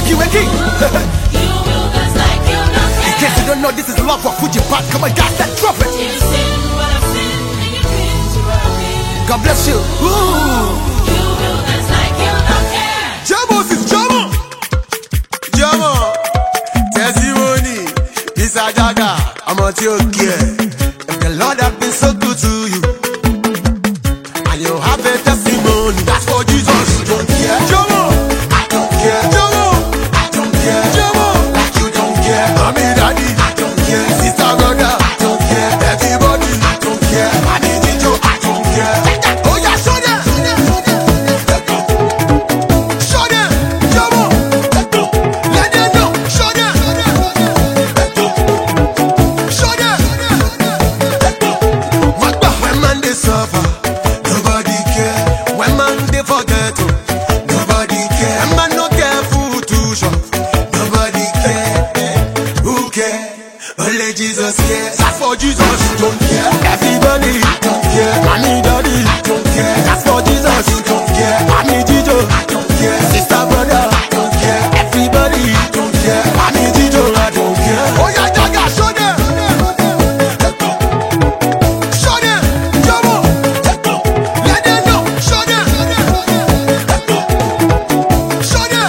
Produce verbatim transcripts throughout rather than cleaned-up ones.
Wiki Wiki. You will dance like you don't care. In case you don't know, this is love for Fuji Pat. Come on, gas that trumpet. You sin what I've sinned and you been to what I've been. God bless you. Ooh. You will dance like you don't care. Jamos is Jamo. Jamo. Testimony. This a Jaga. I'm not your care. If the Lord have been so good to you, and you have a testimony, that's for Jesus. You don't care. Jamo. I don't care. Jamo. I don't care. Jamo. Like you don't care. Mommy, daddy. I don't care. Sister, brother. I don't care. Everybody. I don't care. Mommy, Jijo. I don't care. Oh yeah, show them. Show them. Jamo. Let them know. Show them. Show them. When man they suffer, nobody care. When man they forget, oh, nobody care. When man no care food to shop, nobody care. Who care? Only Jesus cares. That's for Jesus. You don't care. Everybody. I don't care. Mommy, daddy. I don't care. That's for Jesus. You don't care. Mommy, Jijo. I don't care. Sister, brother. I don't care. Everybody. I don't care. Mommy, Jijo. I don't care. Oh yeah, Jaga, show them. Show them. Jamo. Let them know. Show them. Show them.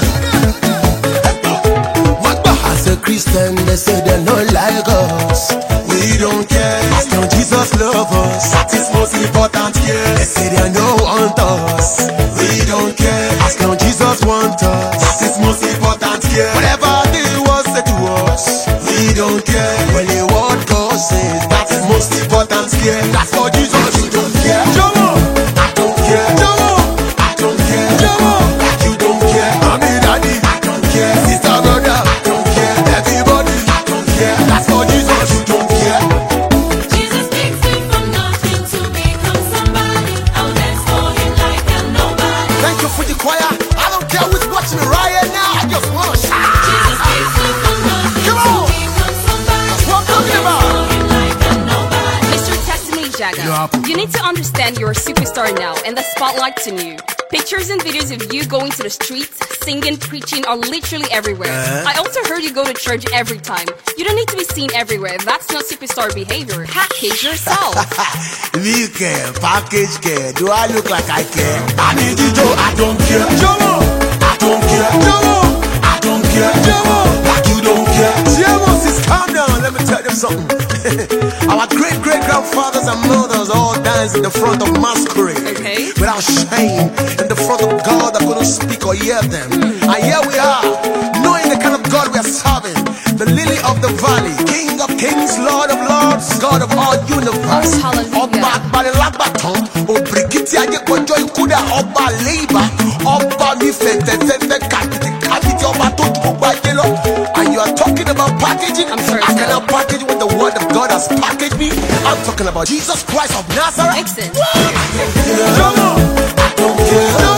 As a Christian, they say they don't like us. We don't care. As long Jesus love us, that is most important here. They say they don't want us. We don't care. As long Jesus want us, that is most important here. Whatever they want say to us, we don't care. When the word God says, that is most important here. That's for Jesus. You don't care. Jamo. I don't care. Jamo. I don't care. Jamo. Like you don't care. Mommy, daddy. I don't care. Sister, brother. I don't care. Everybody. I don't care. That's for Jesus. You don't care. Jesus takes me from nothing to become somebody. I'll dance for him like I'm nobody. Thank you for the choir. I don't care who's watching me right now. I just want to shout. Jesus takes me from nothing Come to on. become somebody. That's what I'm talking I'll about. dance for him like I'm nobody. Mister Testimony Jaga, you need to understand you're a superstar now and the spotlight's on you. Pictures and videos of you going to the streets, singing, preaching are literally everywhere. Uh-huh. I also heard you go to church every time. You don't need to be seen everywhere. That's not superstar behavior. Package yourself. Me care, package care. Do I look like I care? I need Jijo, I don't care. Jamo, I don't care. Jamo, I don't care. Jamo, like you don't care. Jamo, sis, calm down. Let me tell you something. Our great great grandfathers and mothers all danced in the front of masquerade. Okay. Without shame, in the front of God that couldn't speak or hear them. And here we are, knowing the kind of God we are serving. The lily of the valley, King of kings, Lord of lords, God of all universe. Hallelujah. Ọba agbanilagbaton, òbìrìkìtì ajẹ́kọjọ́ ikúdà, ọba àléìbá, ọba mi fẹ̀fẹ̀fẹ̀fẹ̀ kàkìtì kàkìtì, ọba tó ju gbogbo ayé lọ. And you are talking about packaging? I'm sorry, I sir. cannot package what the word of God has packaged me. I'm talking about Jesus Christ of Nazareth. Excellent. Jamo, I don't care.